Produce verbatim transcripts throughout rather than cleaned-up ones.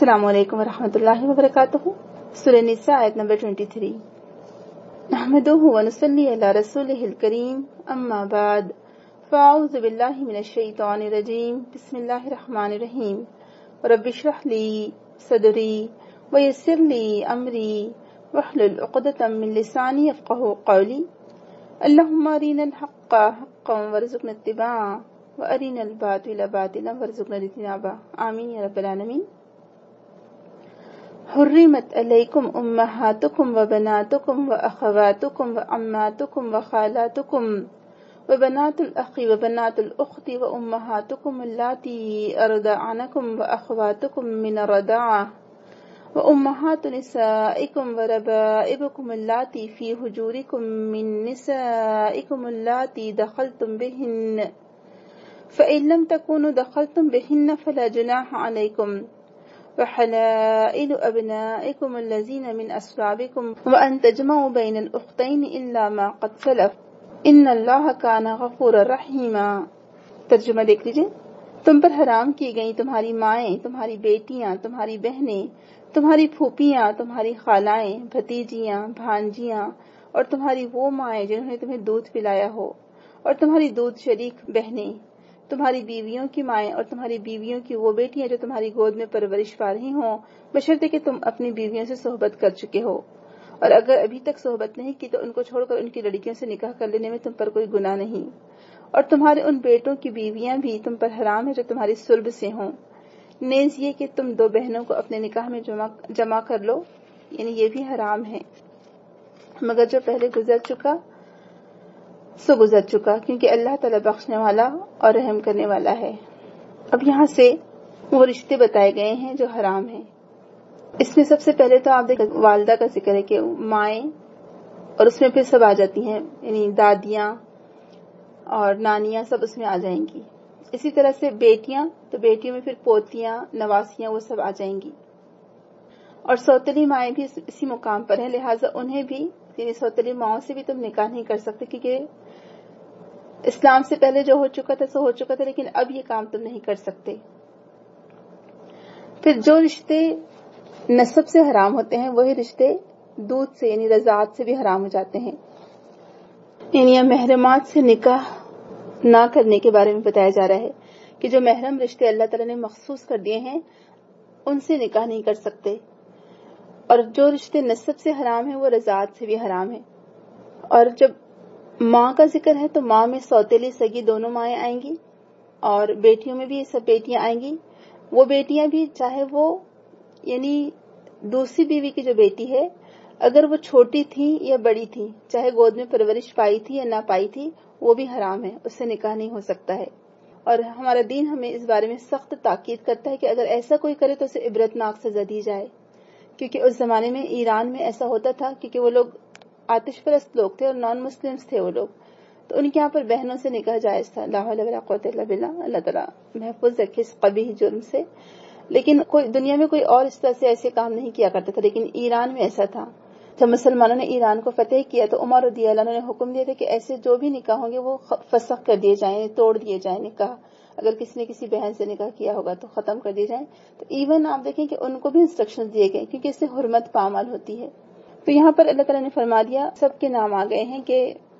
السلام علیکم ورحمۃ اللہ وبرکاتہ۔ سورہ النساء آیت نمبر تیئیس۔ نحمدہ ونصلی علی رسولہ الکریم، اما بعد، فاعوذ باللہ من الشیطان الرجیم، بسم اللہ الرحمن الرحیم۔ رب اشرح لی صدری ویسر لی امری واحلل عقدۃ من لسانی یفقہوا قولی۔ اللہم ارنا الحق حقا وارزقنا اتباعہ وارنا الباطل باطلا وارزقنا اجتنابہ، آمین یا رب العالمین۔ حرمت علیکم امہاتکم وبناتکم واخواتکم وعماتکم وخالاتکم وبنات الاخ وبنات الاخت وامہاتکم اللاتی ارضعنکم واخواتکم من الرضاعہ وامہات نسائکم وربائبکم اللاتی فی حجورکم من نسائکم اللاتی دخلتم بہن فإن لم تكونوا دخلتم بهن فلا جناح عليكم وحلائل أبنائكم الذين من أصلابكم وأن تجمعوا بين الأختين إلا ما قد سلف إن الله كان غفورا رحيما۔ ترجمہ دیکھ لیجئے۔ تم پر حرام کی گئی تمہاری مائیں، تمہاری بیٹیاں، تمہاری بہنیں، تمہاری پھوپھیاں، تمہاری خالائیں، بھتیجیاں، بھانجیاں، اور تمہاری وہ مائیں جنہوں نے تمہیں دودھ پلایا ہو، اور تمہاری دودھ شریک بہنیں، تمہاری بیویوں کی مائیں اور تمہاری بیویوں کی وہ بیٹیاں جو تمہاری گود میں پرورش پا رہی ہوں، بشرطے کہ تم اپنی بیویوں سے صحبت کر چکے ہو، اور اگر ابھی تک صحبت نہیں کی تو ان کو چھوڑ کر ان کی لڑکیوں سے نکاح کر لینے میں تم پر کوئی گناہ نہیں۔ اور تمہارے ان بیٹوں کی بیویاں بھی تم پر حرام ہے جو تمہاری صلب سے ہوں، نیز یہ کہ تم دو بہنوں کو اپنے نکاح میں جمع جمع کر لو، یعنی یہ بھی حرام ہے، مگر جو پہلے گزر چکا سو گزر چکا، کیونکہ اللہ تعالیٰ بخشنے والا اور رحم کرنے والا ہے۔ اب یہاں سے وہ رشتے بتائے گئے ہیں جو حرام ہیں۔ اس میں سب سے پہلے تو آپ دیکھیں والدہ کا ذکر ہے کہ مائیں، اور اس میں پھر سب آ جاتی ہیں، یعنی دادیاں اور نانیاں سب اس میں آ جائیں گی۔ اسی طرح سے بیٹیاں، تو بیٹیوں میں پھر پوتیاں، نواسیاں، وہ سب آ جائیں گی۔ اور سوتلی مائیں بھی اسی مقام پر ہیں، لہٰذا انہیں بھی، یعنی سوتلی ماؤں سے بھی تم نکاح نہیں کر سکتے، کیونکہ اسلام سے پہلے جو ہو چکا تھا سو ہو چکا تھا، لیکن اب یہ کام تم نہیں کر سکتے۔ پھر جو رشتے نسب سے حرام ہوتے ہیں وہی رشتے دودھ سے یعنی رضاعت سے بھی حرام ہو جاتے ہیں، یعنی محرمات سے نکاح نہ کرنے کے بارے میں بتایا جا رہا ہے کہ جو محرم رشتے اللہ تعالیٰ نے مخصوص کر دیے ہیں ان سے نکاح نہیں کر سکتے، اور جو رشتے نسب سے حرام ہیں وہ رضاعت سے بھی حرام ہیں۔ اور جب ماں کا ذکر ہے تو ماں میں سوتیلی سگی دونوں مائیں آئیں گی، اور بیٹیوں میں بھی یہ سب بیٹیاں آئیں گی۔ وہ بیٹیاں بھی چاہے وہ یعنی دوسری بیوی کی جو بیٹی ہے اگر وہ چھوٹی تھی یا بڑی تھی، چاہے گود میں پرورش پائی تھی یا نہ پائی تھی، وہ بھی حرام ہے، اس سے نکاح نہیں ہو سکتا ہے۔ اور ہمارا دین ہمیں اس بارے میں سخت تاکید کرتا ہے کہ اگر ایسا کوئی کرے تو اسے عبرتناک سزا دی جائے، کیونکہ اس زمانے میں ایران میں ایسا ہوتا تھا، کیونکہ وہ لوگ آتش پرست لوگ تھے اور نان مسلمز تھے وہ لوگ، تو ان کے یہاں پر بہنوں سے نکاح جائز تھا۔ لا حول ولا قوت الا باللہ، اللہ تعالیٰ محفوظ رکھے اس قبیح جرم سے۔ لیکن کوئی دنیا میں کوئی اور اس طرح سے ایسے کام نہیں کیا کرتا تھا، لیکن ایران میں ایسا تھا۔ جب مسلمانوں نے ایران کو فتح کیا تو عمر رضی اللہ عنہ نے حکم دیا تھا کہ ایسے جو بھی نکاح ہوں گے وہ فسخ کر دیے جائیں، توڑ دیے جائیں نکاح، اگر کسی نے کسی بہن سے نکاح کیا ہوگا تو ختم کر دیے جائیں۔ تو ایون آپ دیکھیں کہ ان کو بھی انسٹرکشن دیے گئے، کیونکہ اس سے حرمت پامال ہوتی ہے۔ تو یہاں پر اللہ تعالیٰ نے فرما دیا، سب کے نام آ گئے ہیں کہ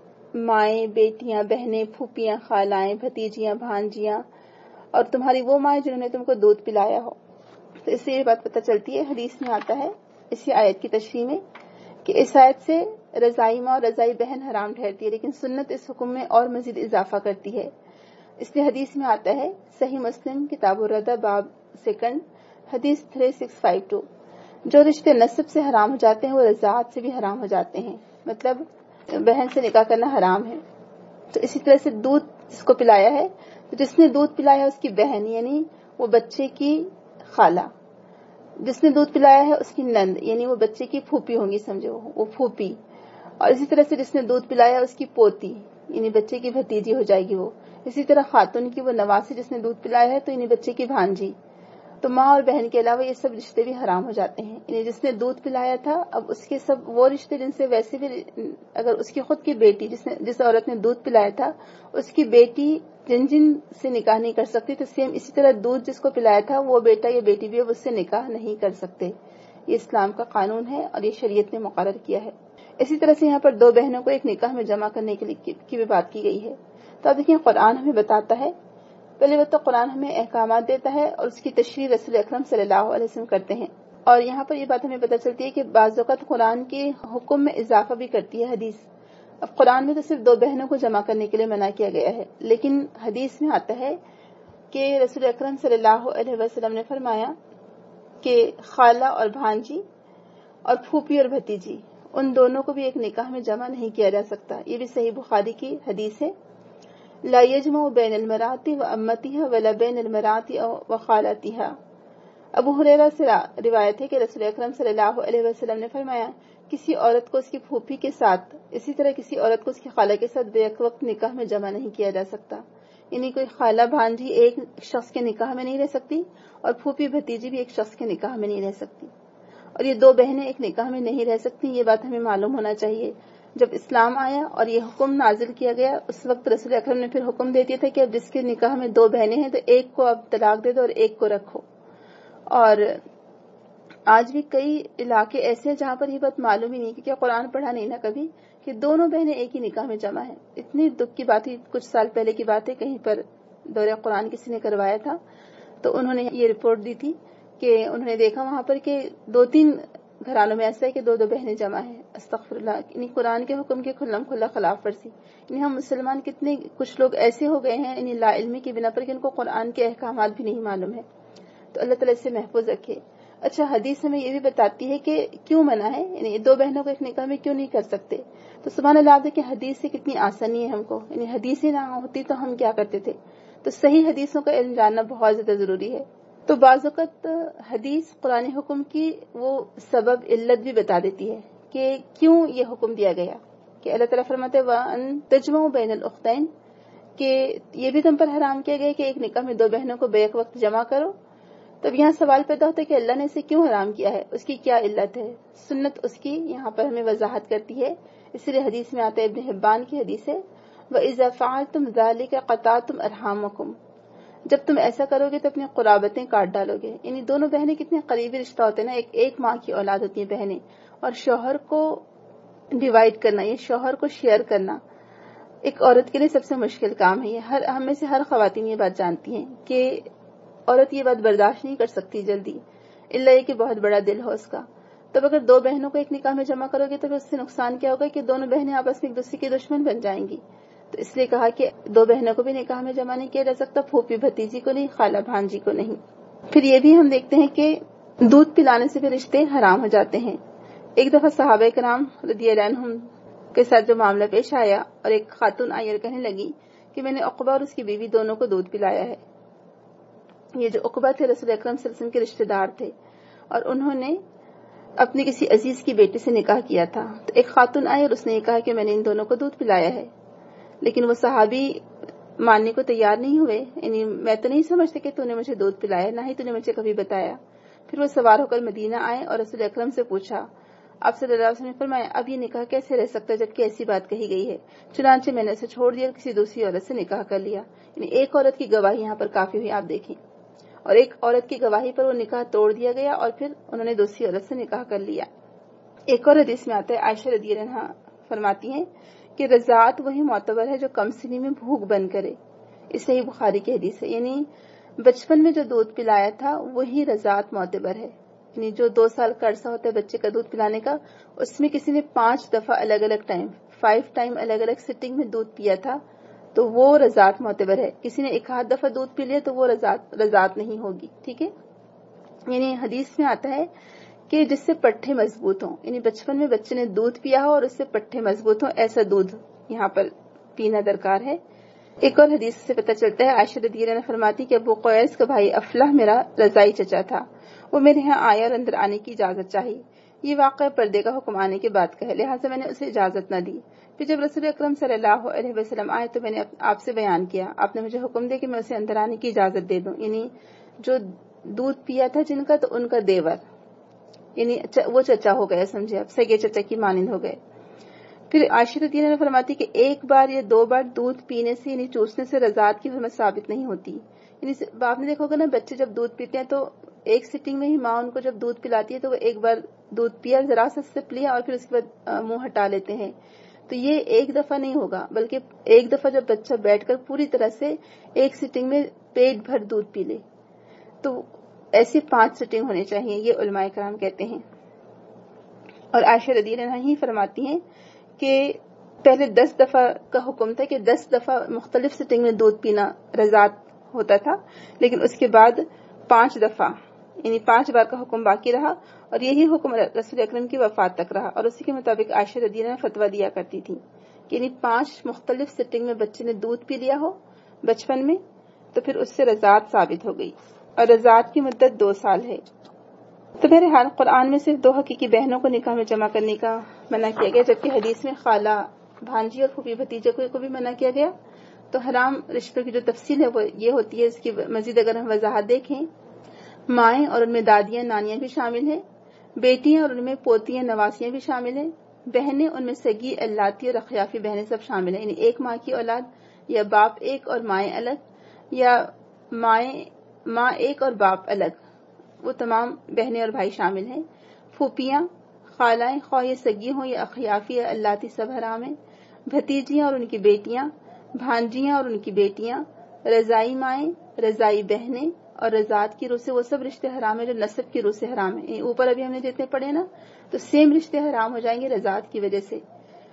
مائیں، بیٹیاں، بہنیں، پھوپھیاں، خالائیں، بھتیجیاں، بھانجیاں، اور تمہاری وہ مائیں جنہوں نے تم کو دودھ پلایا ہو۔ تو اس سے یہ بات پتہ چلتی ہے، حدیث میں آتا ہے اسی آیت کی تشریح میں کہ اس آیت سے رضائی ماں اور رضائی بہن حرام ٹھہرتی ہے، لیکن سنت اس حکم میں اور مزید اضافہ کرتی ہے۔ اس لیے حدیث میں آتا ہے، صحیح مسلم کتاب الرضا باب سیکنڈ حدیث تھری سکس فائیو ٹو، جو رشتے نسب سے حرام ہو جاتے ہیں وہ رضاعت سے بھی حرام ہو جاتے ہیں، مطلب بہن سے نکاح کرنا حرام ہے۔ تو اسی طرح سے دودھ جس کو پلایا ہے، تو جس نے دودھ پلایا اس کی بہن یعنی وہ بچے کی خالہ، جس نے دودھ پلایا ہے اس کی نند یعنی وہ بچے کی پھوپھی ہوں گی، سمجھو وہ پھوپھی، اور اسی طرح سے جس نے دودھ پلایا اس کی پوتی یعنی بچے کی بھتیجی ہو جائے گی وہ، اسی طرح خاتون کی وہ نواسی جس نے دودھ پلایا ہے تو یعنی بچے کی بھانجی۔ تو ماں اور بہن کے علاوہ یہ سب رشتے بھی حرام ہو جاتے ہیں، یعنی جس نے دودھ پلایا تھا اب اس کے سب وہ رشتے جن سے ویسے بھی، اگر اس کی خود کی بیٹی جس نے جس عورت نے دودھ پلایا تھا اس کی بیٹی جن جن سے نکاح نہیں کر سکتی تو سیم اسی طرح دودھ جس کو پلایا تھا وہ بیٹا یا بیٹی بھی اس سے نکاح نہیں کر سکتے. یہ اسلام کا قانون ہے اور یہ شریعت نے مقرر کیا ہے. اسی طرح سے یہاں پر دو بہنوں کو ایک نکاح میں جمع کرنے کے لیے کی بھی بات کی گئی ہے. تو آپ دیکھیں قرآن ہمیں بتاتا ہے، پہلے بات تو قرآن ہمیں احکامات دیتا ہے اور اس کی تشریح رسول اکرم صلی اللہ علیہ وسلم کرتے ہیں. اور یہاں پر یہ بات ہمیں پتہ چلتی ہے کہ بعض اوقات قرآن کے حکم میں اضافہ بھی کرتی ہے حدیث. اب قرآن میں تو صرف دو بہنوں کو جمع کرنے کے لیے منع کیا گیا ہے، لیکن حدیث میں آتا ہے کہ رسول اکرم صلی اللہ علیہ وسلم نے فرمایا کہ خالہ اور بھانجی اور پھوپھی اور بھتیجی ان دونوں کو بھی ایک نکاح میں جمع نہیں کیا جا سکتا. یہ بھی صحیح بخاری کی حدیث ہے. لا یجمع بین المرأۃ و امتها ولا بین المرأۃ و خالتها. ابو ہریرہ سے روایت ہے کہ رسول اکرم صلی اللہ علیہ وسلم نے فرمایا کسی عورت کو اس کی پھوپھی کے ساتھ، اسی طرح کسی عورت کو اس کی خالہ کے ساتھ بیک وقت نکاح میں جمع نہیں کیا جا سکتا. یعنی کوئی خالہ بھانجی ایک شخص کے نکاح میں نہیں رہ سکتی اور پھوپھی بھتیجی بھی ایک شخص کے نکاح میں نہیں رہ سکتی، اور یہ دو بہنیں ایک نکاح میں نہیں رہ سکتی. یہ بات ہمیں معلوم ہونا چاہیے. جب اسلام آیا اور یہ حکم نازل کیا گیا اس وقت رسول اکرم نے پھر حکم دے دیا تھا کہ اب جس کے نکاح میں دو بہنیں ہیں تو ایک کو اب طلاق دے دو اور ایک کو رکھو. اور آج بھی کئی علاقے ایسے ہیں جہاں پر یہ بات معلوم ہی نہیں، کیونکہ قرآن پڑھا نہیں نا کبھی، کہ دونوں بہنیں ایک ہی نکاح میں جمع ہیں. اتنی دکھ کی بات ہے، کچھ سال پہلے کی بات ہے، کہیں پر دورہ قرآن کسی نے کروایا تھا تو انہوں نے یہ رپورٹ دی تھی کہ انہوں نے دیکھا وہاں پر کہ دو تین گھرانوں میں ایسا ہے کہ دو دو بہنیں جمع ہیں. استغفر اللہ. یعنی قرآن کے حکم کے کھلم کھلا خلاف ورزی. یعنی ہم مسلمان کتنے کچھ لوگ ایسے ہو گئے ہیں یعنی لا علمی کی بنا پر کہ ان کو قرآن کے احکامات بھی نہیں معلوم ہے. تو اللہ تعالیٰ اس سے محفوظ رکھے. اچھا حدیث ہمیں یہ بھی بتاتی ہے کہ کیوں منع ہے، یعنی دو بہنوں کو ایک نکاح میں کیوں نہیں کر سکتے. تو سبحان اللہ دیکھیں حدیث سے کتنی آسانی ہے ہم کو، یعنی حدیثیں نہ ہوتی تو ہم کیا کرتے تھے. تو صحیح حدیثوں کا علم جاننا بہت زیادہ ضروری ہے. تو بعض اوقات حدیث قرآن حکم کی وہ سبب علت بھی بتا دیتی ہے کہ کیوں یہ حکم دیا گیا. کہ اللہ تعالیٰ فرماتے ہیں وَأَن تَجْمَعُوا بَيْنَ الْأُخْتَيْنِ، کہ یہ بھی تم پر حرام کیا گیا کہ ایک نکاح میں دو بہنوں کو بیک وقت جمع کرو. تب یہاں سوال پیدا ہوتا ہے کہ اللہ نے اسے کیوں حرام کیا ہے، اس کی کیا علت ہے. سنت اس کی یہاں پر ہمیں وضاحت کرتی ہے. اس لیے حدیث میں آتا ہے، ابن حبان کی حدیث ہے، وَإِذَا فَعَلْتُمْ ذَلِكَ قَطَعْتُمْ أَرْحَامَكُمْ، جب تم ایسا کرو گے تو اپنی قرابتیں کاٹ ڈالو گے. یعنی دونوں بہنیں کتنے قریبی رشتہ ہوتے ہیں نا، ایک ایک ماں کی اولاد ہوتی ہیں بہنیں. اور شوہر کو ڈیوائیڈ کرنا، یہ شوہر کو شیئر کرنا ایک عورت کے لیے سب سے مشکل کام ہے. یہ ہر ہم میں سے ہر خواتین یہ بات جانتی ہیں کہ عورت یہ بات برداشت نہیں کر سکتی جلدی، الا یہ کہ بہت بڑا دل ہو اس کا. تب اگر دو بہنوں کو ایک نکاح میں جمع کرو گے تو پھر اس سے نقصان کیا ہوگا کہ دونوں بہنیں آپس میں ایک دوسرے کی دشمن بن جائیں گی. تو اس لیے کہا کہ دو بہنوں کو بھی نکاح میں جمع نہیں کیا جا سکتا، پھوپھی بھتیجی کو نہیں، خالہ بھانجی کو نہیں. پھر یہ بھی ہم دیکھتے ہیں کہ دودھ پلانے سے بھی رشتے حرام ہو جاتے ہیں. ایک دفعہ صحابہ کرام رضی اللہ عنہم کے ساتھ جو معاملہ پیش آیا اور ایک خاتون آئی اور کہنے لگی کہ میں نے عقبہ اور اس کی بیوی دونوں کو دودھ پلایا ہے. یہ جو عقبہ تھے رسول اکرم صلی اللہ علیہ وسلم کے رشتے دار تھے اور انہوں نے اپنے کسی عزیز کی بیٹی سے نکاح کیا تھا. تو ایک خاتون آئی اور اس نے یہ کہا کہ میں نے ان دونوں کو دودھ پلایا ہے. لیکن وہ صحابی ماننے کو تیار نہیں ہوئے. یعنی میں تو نہیں سمجھتے کہ تو نے مجھے دودھ پلایا، نہ ہی تو نے مجھے کبھی بتایا. پھر وہ سوار ہو کر مدینہ آئے اور رسول اکرم سے پوچھا. آپ صلی اللہ علیہ وسلم نے فرمایا اب یہ نکاح کیسے رہ سکتا ہے جبکہ ایسی بات کہی گئی ہے. چنانچہ میں نے اسے چھوڑ دیا اور کسی دوسری عورت سے نکاح کر لیا. یعنی ایک عورت کی گواہی یہاں پر کافی ہوئی، آپ دیکھیں. اور ایک عورت کی گواہی پر وہ نکاح توڑ دیا گیا اور پھر انہوں نے دوسری عورت سے نکاح کر لیا. ایک اور حدیث میں آتا ہے، عائشہ رضی اللہ عنہا فرماتی ہیں کہ رضاعت وہی معتبر ہے جو کم سنی میں بھوک بند کرے. اس صحیح بخاری کی حدیث ہے. یعنی بچپن میں جو دودھ پلایا تھا وہی رضاعت معتبر ہے. یعنی جو دو سال کا عرصہ ہوتا ہے بچے کا دودھ پلانے کا، اس میں کسی نے پانچ دفعہ الگ الگ ٹائم فائیو ٹائم الگ الگ سٹنگ میں دودھ پیا تھا تو وہ رضاعت معتبر ہے. کسی نے ایک آدھ دفعہ دودھ پی لیا تو وہ رضاعت رضاعت نہیں ہوگی. ٹھیک ہے. یعنی حدیث میں آتا ہے کہ جس سے پٹھے مضبوط ہوں، یعنی بچپن میں بچے نے دودھ پیا ہو اور اس سے پٹھے مضبوط ہوں، ایسا دودھ یہاں پر پینا درکار ہے. ایک اور حدیث سے پتہ چلتا ہے، عائشہ رضی اللہ عنہا فرماتی کہ ابو قیس کا بھائی افلح میرا رضائی چچا تھا، وہ میرے یہاں آیا اور اندر آنے کی اجازت چاہی. یہ واقعہ پردے کا حکم آنے کے بعد کا ہے، لہٰذا میں نے اسے اجازت نہ دی. پھر جب رسول اکرم صلی اللہ علیہ وسلم آئے تو میں نے آپ سے بیان کیا. آپ نے مجھے حکم دیا کہ میں اسے اندر آنے کی اجازت دے دوں. یعنی جو دودھ پیا تھا جن کا، تو ان کا دیور، یعنی وہ چچا ہو گیا، سمجھے آپ، سگے چچا کی مانند ہو گئے. پھر عائشہ رضی اللہ عنہا فرماتی کہ ایک بار یا دو بار دودھ پینے سے یعنی چوسنے سے رضاعت کی حرمت ثابت نہیں ہوتی. یعنی آپ نے دیکھا ہوگا نا بچے جب دودھ پیتے ہیں تو ایک سٹنگ میں ہی ماں ان کو جب دودھ پلاتی ہے تو وہ ایک بار دودھ پیا ذرا سا سپ لیا اور پھر اس کے بعد منہ ہٹا لیتے ہیں. تو یہ ایک دفعہ نہیں ہوگا بلکہ ایک دفعہ جب بچہ بیٹھ کر پوری طرح سے ایک سٹنگ میں پیٹ بھر دودھ پی لے تو ایسی پانچ سٹنگ ہونے چاہیے، یہ علماء کرام کہتے ہیں. اور عائشہ رضی اللہ عنہا ہی فرماتی ہیں کہ پہلے دس دفعہ کا حکم تھا کہ دس دفعہ مختلف سٹنگ میں دودھ پینا رضاعت ہوتا تھا، لیکن اس کے بعد پانچ دفعہ یعنی پانچ بار کا حکم باقی رہا اور یہی حکم رسول اکرم کی وفات تک رہا. اور اسی کے مطابق عائشہ رضی اللہ عنہا فتویٰ دیا کرتی تھی کہ یعنی پانچ مختلف سٹنگ میں بچے نے دودھ پی لیا ہو بچپن میں تو پھر اس سے رضاعت ثابت ہو گئی، اور رضاعت کی مدت دو سال ہے. تو بہرحال قرآن میں صرف دو حقیقی بہنوں کو نکاح میں جمع کرنے کا منع کیا گیا، جبکہ حدیث میں خالہ، بھانجی اور پھوپھی بھتیجے کو بھی منع کیا گیا. تو حرام رشتوں کی جو تفصیل ہے وہ یہ ہوتی ہے. اس کی مزید اگر ہم وضاحت دیکھیں، مائیں اور ان میں دادیاں نانیاں بھی شامل ہیں، بیٹیاں اور ان میں پوتیاں نواسیاں بھی شامل ہیں، بہنیں ان میں سگی الاتی اور اخیافی بہنیں سب شامل ہیں، یعنی ایک ماں کی اولاد یا باپ ایک اور مائیں الگ، یا مائیں ماں ایک اور باپ الگ، وہ تمام بہنیں اور بھائی شامل ہیں. پھوپھیاں، خالائیں خواہ یہ سگی ہوں یا اخیافی یا الاتی سب حرام ہیں. بھتیجیاں اور ان کی بیٹیاں، بھانجیاں اور ان کی بیٹیاں، رضائی مائیں، رضائی بہنیں اور رضاعت کی روح سے وہ سب رشتے حرام ہیں جو نسب کی روح سے حرام ہیں. اوپر ابھی ہم نے جتنے پڑھے نا تو سیم رشتے حرام ہو جائیں گے رضاعت کی وجہ سے.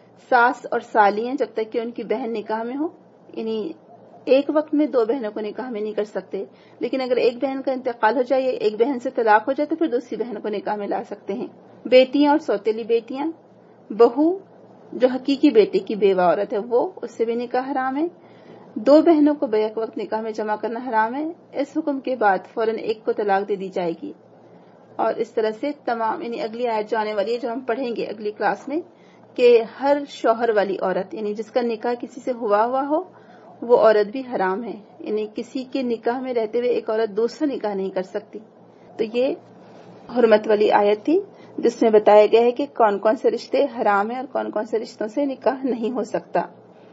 ساس اور سالیاں جب تک کہ ان کی بہن نکاح میں ہو، یعنی ایک وقت میں دو بہنوں کو نکاح میں نہیں کر سکتے، لیکن اگر ایک بہن کا انتقال ہو جائے، ایک بہن سے طلاق ہو جائے تو پھر دوسری بہن کو نکاح میں لا سکتے ہیں. بیٹیاں اور سوتیلی بیٹیاں، بہو جو حقیقی بیٹے کی بیوہ عورت ہے وہ، اس سے بھی نکاح حرام ہے. دو بہنوں کو بیک وقت نکاح میں جمع کرنا حرام ہے. اس حکم کے بعد فوراً ایک کو طلاق دے دی جائے گی. اور اس طرح سے تمام، یعنی اگلی آیت جو آنے والی ہے جو ہم پڑھیں گے اگلی کلاس میں، کہ ہر شوہر والی عورت یعنی جس کا نکاح کسی سے ہوا ہوا ہو وہ عورت بھی حرام ہے. یعنی کسی کے نکاح میں رہتے ہوئے ایک عورت دوسرا نکاح نہیں کر سکتی. تو یہ حرمت والی آیت تھی جس میں بتایا گیا ہے کہ کون کون سے رشتے حرام ہیں اور کون کون سے رشتوں سے نکاح نہیں ہو سکتا.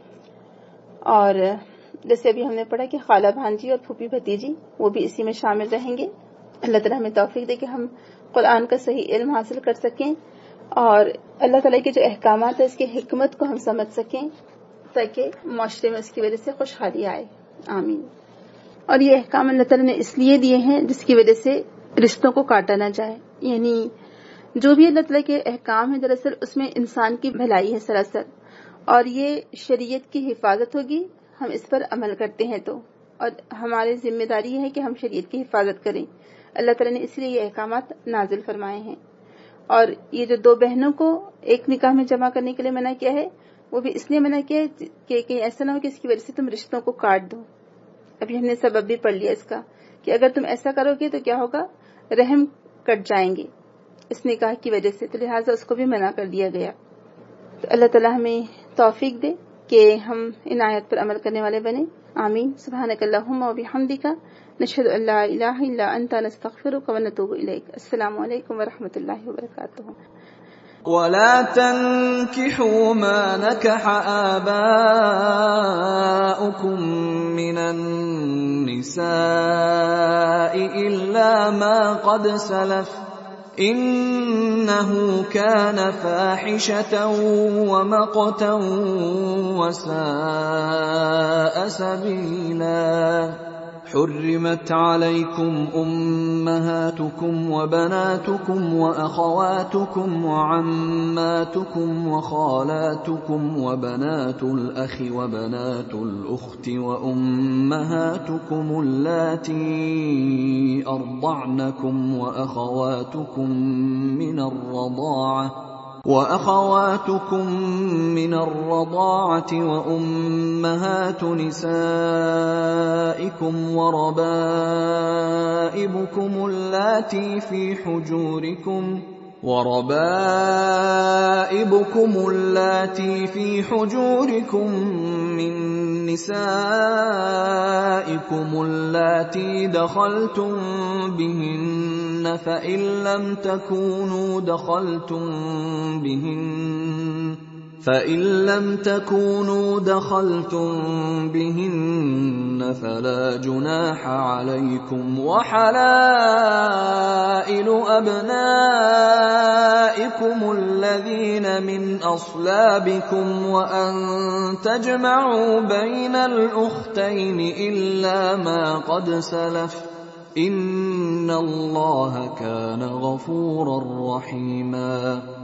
اور جیسے ابھی ہم نے پڑھا کہ خالہ بھانجی اور پھوپھی بھتیجی وہ بھی اسی میں شامل رہیں گے. اللہ تعالیٰ ہمیں توفیق دے کہ ہم قرآن کا صحیح علم حاصل کر سکیں اور اللہ تعالیٰ کے جو احکامات ہیں اس کی حکمت کو ہم سمجھ سکیں تاکہ معاشرے میں اس کی وجہ سے خوشحالی آئے. آمین. اور یہ احکام اللہ تعالیٰ نے اس لیے دیے ہیں جس کی وجہ سے رشتوں کو کاٹا نہ جائے. یعنی جو بھی اللہ تعالیٰ کے احکام ہیں دراصل اس میں انسان کی بھلائی ہے سراسر، اور یہ شریعت کی حفاظت ہوگی ہم اس پر عمل کرتے ہیں تو، اور ہماری ذمہ داری ہے کہ ہم شریعت کی حفاظت کریں. اللہ تعالیٰ نے اس لیے یہ احکامات نازل فرمائے ہیں. اور یہ جو دو بہنوں کو ایک نکاح میں جمع کرنے کے لیے منع کیا ہے وہ بھی اس لیے منع کیا ہے کہ کہیں ایسا نہ ہو کہ اس کی وجہ سے تم رشتوں کو کاٹ دو. ابھی ہم نے سبب بھی پڑھ لیا اس کا کہ اگر تم ایسا کرو گے تو کیا ہوگا، رحم کٹ جائیں گے اس نکاح کی وجہ سے، تو لہٰذا اس کو بھی منع کر دیا گیا. تو اللہ تعالیٰ ہمیں توفیق دے کہ ہم ان آیات پر عمل کرنے والے بنے. آمین. سبحانک اللہم و بحمدک، نشہد ان لا الہ الا انت، نستغفرک و نتوب الیک. السلام علیکم و رحمۃ اللہ وبرکاتہ. ولا تنكحوا ما نكح آباؤكم من النساء إلا ما قد سلف إنه كان فاحشة ومقتا وساء سبيلا. حرمت عليكم أمهاتكم وبناتكم وأخواتكم وعماتكم وخالاتكم وبنات الأخ وبنات الأخت وأمهاتكم اللاتي أرضعنكم وأخواتكم من الرضاعة وأخواتكم من الرضاعة وأمهات نسائكم وربائبكم اللاتي في حجوركم وربائبكم اللاتي في حجوركم من نسائكم اللاتي دخلتم بهن فإن لم تكونوا دخلتم بهن فإن لم تكونوا دخلتم بهن فلا جناح عليكم وحلائل أبنائكم الذين من أصلابكم وأن تجمعوا بين الأختين إلا ما قد سلف إن الله كان غفورا رحيما